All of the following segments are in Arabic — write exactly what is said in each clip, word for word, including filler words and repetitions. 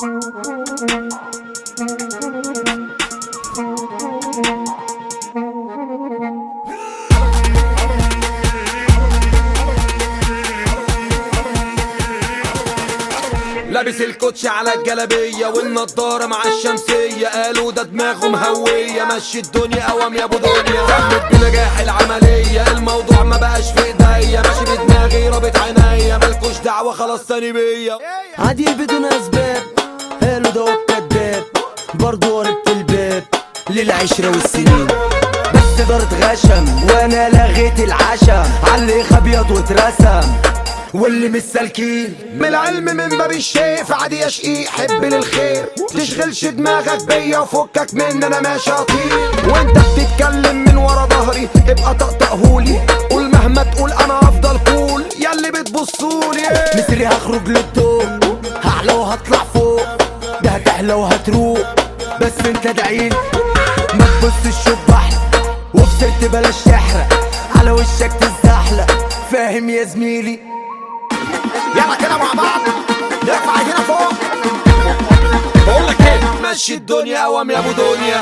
لابس الكوتش على الجلابية والنضارة مع الشمسية، قالوا ده دماغه مهوية، مشي الدنيا قوام يا ابو دنيا. تمت بنجاح العملية، الموضوع ما بقاش في ايديا، ماشي بدماغي رابط عينيا، مالكوش دعوة خلاص تاني بيا. عديل بدون اسباب، قالوا ده هو كداب، برضه قربت الباب للعشرة والسنين، بس دارت غشم وانا لغيت العشم، علي ابيض واترسم واللي مش سالكين من العلم من باب الشيف، عادي يا شقيق حب للخير، تشغلش دماغك بيا وفكك من انا ماشي اطير. وانت بتتكلم من ورا ظهري ابقى طقطقهولي، قول مهما تقول انا افضل كول ياللي بتبصولي. مصري هخرج للضوء، هعلى وهطلع فوق، ده هتحلى وهتروق، بس انت دعيلي ما تبصش شبحلي، وفي سيرتي بلاش تحرق، على وشك تزحلق، فاهم يا زميلي؟ يلا كده مع بعض نرفع ايدينا فوق، بقولك ايه مشي الدنيا قوام يا ابو دنيا.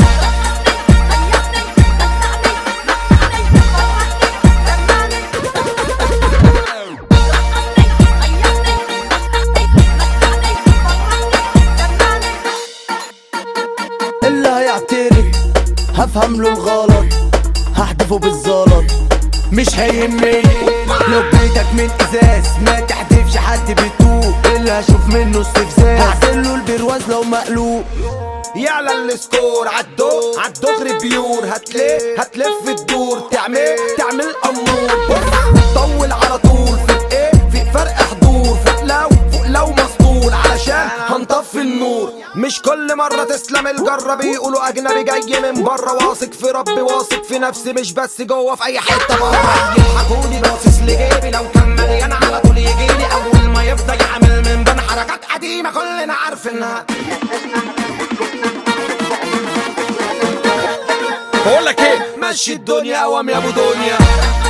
اللي هيعترف هفهم له الغلط، هحدفه بالزلط مش هيهمني، لو بيتك من ازاز ما تحدفش حد بتوب، اللي هشوف منه استفزاز هعدله البرواز لو مقلوب. يعلى السكور عالدو عالدغري بيور، هتلف هتلف الدور تعمل تعمل امور، طول على طول في ايه في فرق حضور، فوق لو فوق لو مسطول علشان هنطفي النور. مش كل مرة تسلم الجرة، بيقولوا اجنبي جاي من بره، واثق في ربي واثق في نفسي، مش بس جوه في اي حتة بره. يضحكوني باصص لجيبي، لو كان مليان على طول يجيلي، اول ما يفضى يعمل من بين حركات قديمة كلنا عارفينها. بقولك ايه مشي الدنيا قوام يا ابو دنيا.